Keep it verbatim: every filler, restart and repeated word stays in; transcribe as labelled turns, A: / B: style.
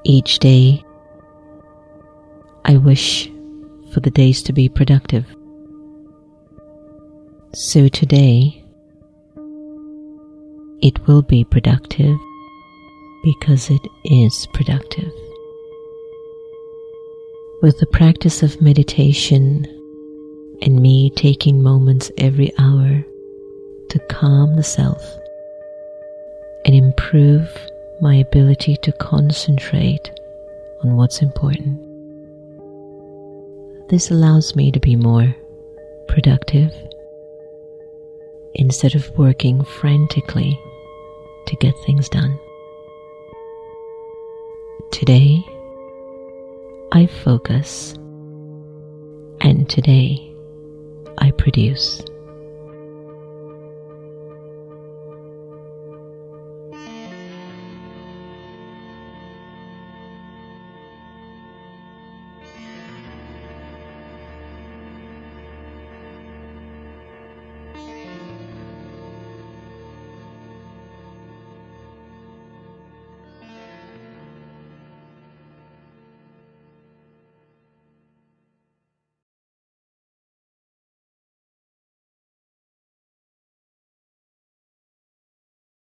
A: Each day, I wish for the days to be productive. So today, it will be productive because it is productive. With the practice of meditation and me taking moments every hour to calm the self and improve my ability to concentrate on what's important, this allows me to be more productive instead of working frantically to get things done. Today, I focus, and today, I produce.